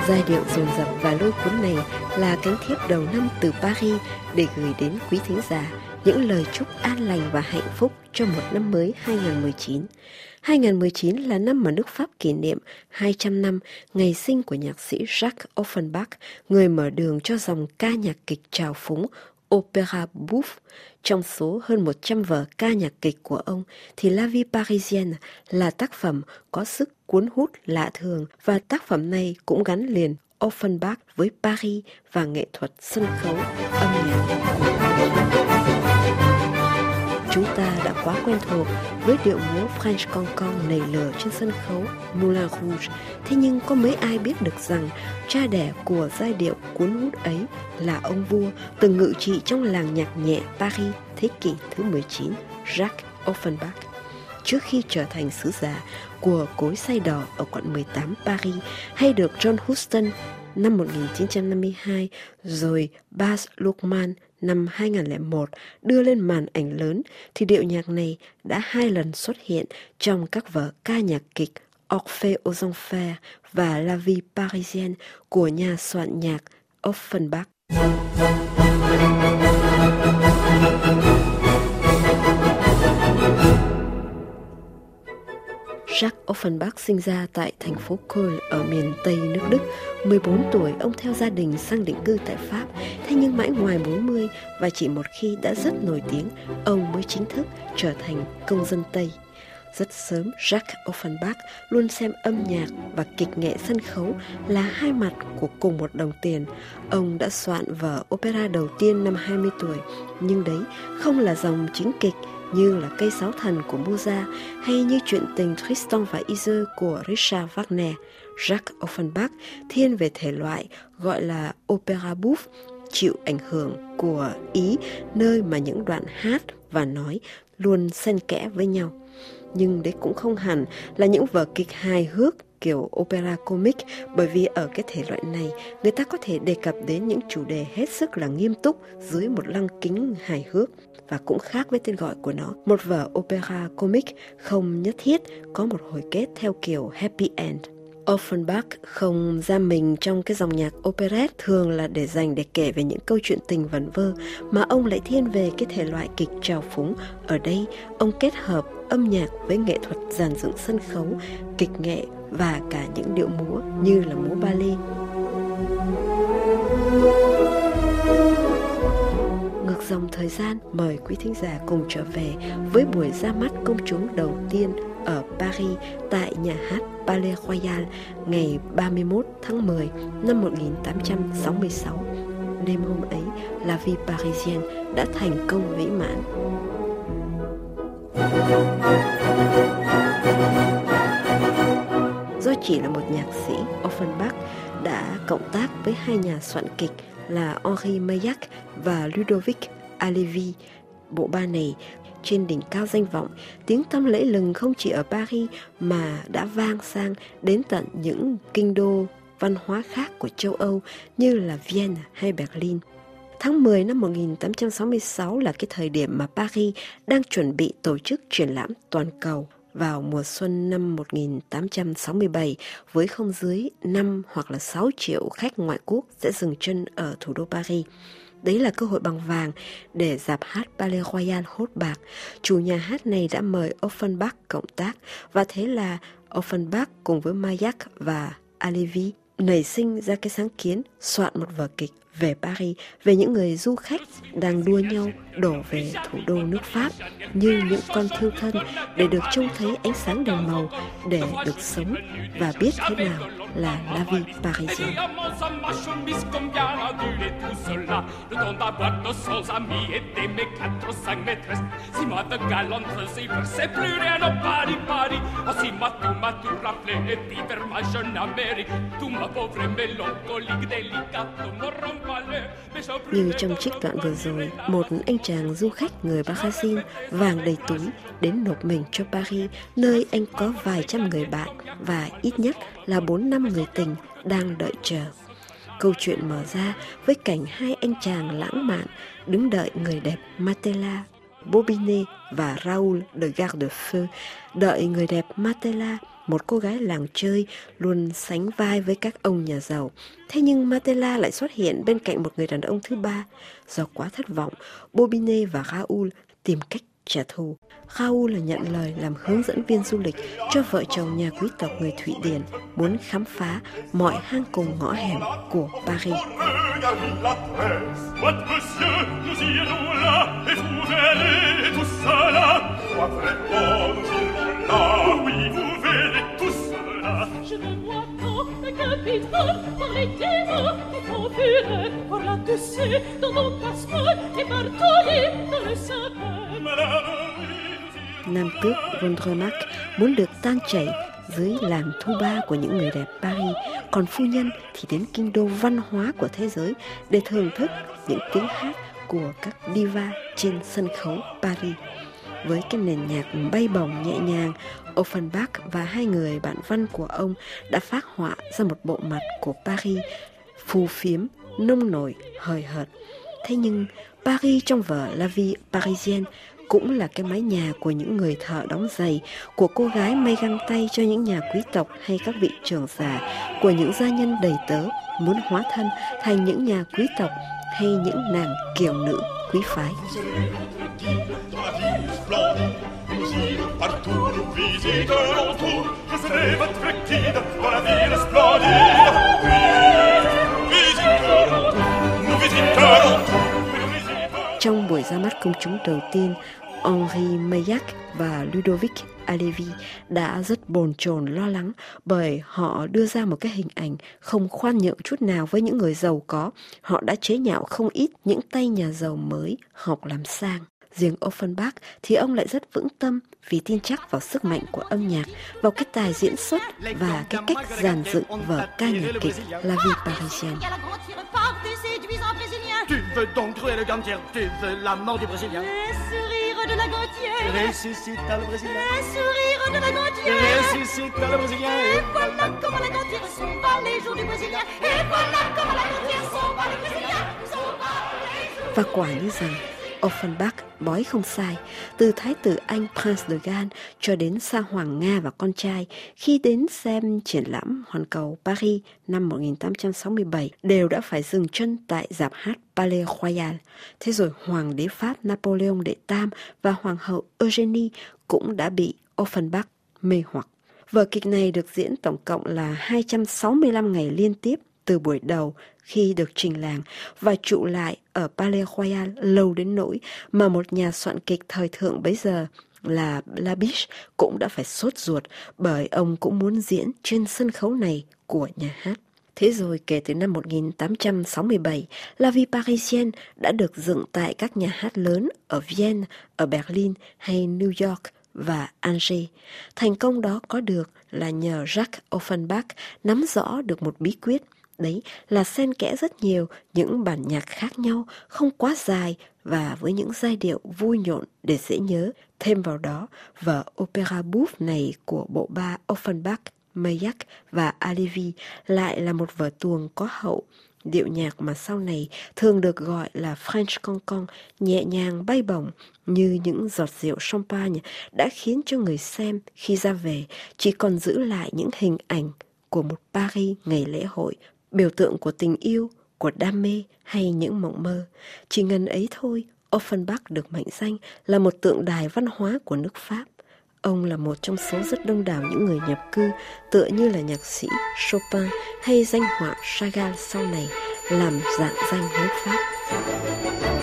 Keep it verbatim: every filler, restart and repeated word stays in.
Giai điệu dồn dập và lôi cuốn này là cánh thiếp đầu năm từ Paris để gửi đến quý thính giả những lời chúc an lành và hạnh phúc cho một năm mới hai không một chín. hai không một chín là năm mà nước Pháp kỷ niệm hai trăm năm ngày sinh của nhạc sĩ Jacques Offenbach, người mở đường cho dòng ca nhạc kịch trào phúng Opéra Bouffe. Trong số hơn một trăm vở ca nhạc kịch của ông thì La Vie Parisienne là tác phẩm có sức cuốn hút lạ thường, và tác phẩm này cũng gắn liền Offenbach với Paris và nghệ thuật sân khấu, âm nhạc của ông. Chúng ta đã quá quen thuộc với điệu múa French Cancan nảy lửa trên sân khấu Moulin Rouge. Thế nhưng có mấy ai biết được rằng cha đẻ của giai điệu cuốn hút ấy là ông vua từng ngự trị trong làng nhạc nhẹ Paris thế kỷ thứ mười chín, Jacques Offenbach. Trước khi trở thành sứ giả của cối xay đỏ ở quận mười tám Paris, hay được John Huston năm một nghìn chín trăm năm mươi hai rồi Baz Luhrmann năm hai không không một đưa lên màn ảnh lớn, thì điệu nhạc này đã hai lần xuất hiện trong các vở ca nhạc kịch Orphée aux Enfers và La Vie Parisienne của nhà soạn nhạc Offenbach. Jacques Offenbach sinh ra tại thành phố Köln ở miền Tây nước Đức. mười bốn tuổi, ông theo gia đình sang định cư tại Pháp. Thế nhưng mãi ngoài bốn mươi và chỉ một khi đã rất nổi tiếng, ông mới chính thức trở thành công dân Tây. Rất sớm, Jacques Offenbach luôn xem âm nhạc và kịch nghệ sân khấu là hai mặt của cùng một đồng tiền. Ông đã soạn vở opera đầu tiên năm hai mươi tuổi, nhưng đấy không là dòng chính kịch như là Cây Sáo Thần của Mozart hay như chuyện tình Tristan và Isolde của Richard Wagner. Jacques Offenbach thiên về thể loại gọi là opera bouffe, chịu ảnh hưởng của Ý, nơi mà những đoạn hát và nói luôn xen kẽ với nhau. Nhưng đấy cũng không hẳn là những vở kịch hài hước kiểu opera comic, bởi vì ở cái thể loại này người ta có thể đề cập đến những chủ đề hết sức là nghiêm túc dưới một lăng kính hài hước. Và cũng khác với tên gọi của nó, một vở opera comic không nhất thiết có một hồi kết theo kiểu happy end. Offenbach không giam mình trong cái dòng nhạc operette thường là để dành để kể về những câu chuyện tình vẩn vơ, mà ông lại thiên về cái thể loại kịch trào phúng. Ở đây, ông kết hợp âm nhạc với nghệ thuật dàn dựng sân khấu, kịch nghệ và cả những điệu múa như là múa ballet. Ngược dòng thời gian, mời quý thính giả cùng trở về với buổi ra mắt công chúng đầu tiên ở Paris tại nhà hát Palais Royal ngày ba mươi mốt tháng mười năm một nghìn tám trăm sáu mươi sáu. Đêm hôm ấy, La Vie Parisienne đã thành công vĩ mãn. Do chỉ là một nhạc sĩ, Offenbach đã cộng tác với hai nhà soạn kịch là Henri Meillac và Ludovic Halévy. Bộ ba này trên đỉnh cao danh vọng, tiếng tăm lẫy lừng không chỉ ở Paris mà đã vang sang đến tận những kinh đô văn hóa khác của châu Âu như là Vienne hay Berlin. Tháng mười năm một nghìn tám trăm sáu mươi sáu là cái thời điểm mà Paris đang chuẩn bị tổ chức triển lãm toàn cầu. Vào mùa xuân năm một nghìn tám trăm sáu mươi bảy, với không dưới năm hoặc là sáu triệu khách ngoại quốc sẽ dừng chân ở thủ đô Paris. Đấy là cơ hội bằng vàng để dạp hát Palais Royal hốt bạc. Chủ nhà hát này đã mời Offenbach cộng tác, và thế là Offenbach cùng với Meillac và Halévy nảy sinh ra cái sáng kiến soạn một vở kịch về Paris, về những người du khách đang đua nhau đổ về thủ đô nước Pháp như những con thiêu thân để được trông thấy ánh sáng đèn màu, để được sống và biết thế nào là La Vie Parisienne. Như trong trích đoạn vừa rồi, một anh chàng du khách người Brazil vàng đầy túi đến nộp mình cho Paris, nơi anh có vài trăm người bạn và ít nhất là bốn năm người tình đang đợi chờ. Câu chuyện mở ra với cảnh hai anh chàng lãng mạn đứng đợi người đẹp Martella Bobinet và Raoul de Gardefeu, đợi người đẹp Martella một cô gái làng chơi luôn sánh vai với các ông nhà giàu. Thế nhưng Martella lại xuất hiện bên cạnh một người đàn ông thứ ba. Do quá thất vọng, Bobine và Raoul tìm cách trả thù. Raoul là nhận lời làm hướng dẫn viên du lịch cho vợ chồng nhà quý tộc người Thụy Điển muốn khám phá mọi hang cùng ngõ hẻm của Paris. Nam tước Gondremarck muốn được tan chảy dưới làn thu ba của những người đẹp Paris, còn phu nhân thì đến kinh đô văn hóa của thế giới để thưởng thức những tiếng hát của các diva trên sân khấu Paris. Với cái nền nhạc bay bổng nhẹ nhàng, Offenbach và hai người bạn văn của ông đã phác họa ra một bộ mặt của Paris phù phiếm, nông nổi, hời hợt. Thế nhưng Paris trong vở La Vie Parisienne cũng là cái mái nhà của những người thợ đóng giày, của cô gái may găng tay cho những nhà quý tộc hay các vị trưởng giả, của những gia nhân đầy tớ muốn hóa thân thành những nhà quý tộc hay những nàng kiều nữ quý phái. Trong buổi ra mắt công chúng đầu tiên, Henri Meillac và Ludovic Alevi đã rất bồn chồn lo lắng bởi họ đưa ra một cái hình ảnh không khoan nhượng chút nào với những người giàu có. Họ đã chế nhạo không ít những tay nhà giàu mới học làm sang. Riêng Offenbach thì ông lại rất vững tâm vì tin chắc vào sức mạnh của âm nhạc, vào cái tài diễn xuất và cái cách dàn dựng vở ca nhạc kịch La Vie Parisienne. Tu veux donc trouver le gantier, tu veux la mort du Brésilien. Les sourires de la gantière. Ressuscite le Brésilien. Les sourires de la gantière. Ressuscite le Brésilien. Et voilà comment la gantière s'en va les jours du Brésilien. Et voilà comment la gantière s'en va le Brésilien. S'en va les jours. Và quả như rằng Offenbach bói không sai, từ thái tử Anh Prince de Galles cho đến sa hoàng Nga và con trai, khi đến xem triển lãm hoàn cầu Paris năm một nghìn tám trăm sáu mươi bảy đều đã phải dừng chân tại rạp hát Palais Royal. Thế rồi hoàng đế Pháp Napoleon đệ tam và hoàng hậu Eugénie cũng đã bị Offenbach mê hoặc. Vở kịch này được diễn tổng cộng là hai trăm sáu mươi lăm ngày liên tiếp từ buổi đầu khi được trình làng và trụ lại ở Palais Royal lâu đến nỗi mà một nhà soạn kịch thời thượng bấy giờ là Labiche cũng đã phải sốt ruột bởi ông cũng muốn diễn trên sân khấu này của nhà hát. Thế rồi kể từ năm một nghìn tám trăm sáu mươi bảy, La Vie Parisienne đã được dựng tại các nhà hát lớn ở Vienne, ở Berlin hay New York và Angers. Thành công đó có được là nhờ Jacques Offenbach nắm rõ được một bí quyết. Đấy là xen kẽ rất nhiều những bản nhạc khác nhau, không quá dài và với những giai điệu vui nhộn để dễ nhớ. Thêm vào đó, vở opera bouffe này của bộ ba Offenbach, Meillac và Alevi lại là một vở tuồng có hậu. Điệu nhạc mà sau này thường được gọi là French cancan, nhẹ nhàng bay bổng như những giọt rượu champagne đã khiến cho người xem khi ra về chỉ còn giữ lại những hình ảnh của một Paris ngày lễ hội, biểu tượng của tình yêu, của đam mê hay những mộng mơ. Chỉ ngần ấy thôi, Offenbach được mệnh danh là một tượng đài văn hóa của nước Pháp. Ông là một trong số rất đông đảo những người nhập cư, tựa như là nhạc sĩ Chopin hay danh họa Chagall sau này làm rạng danh nước Pháp.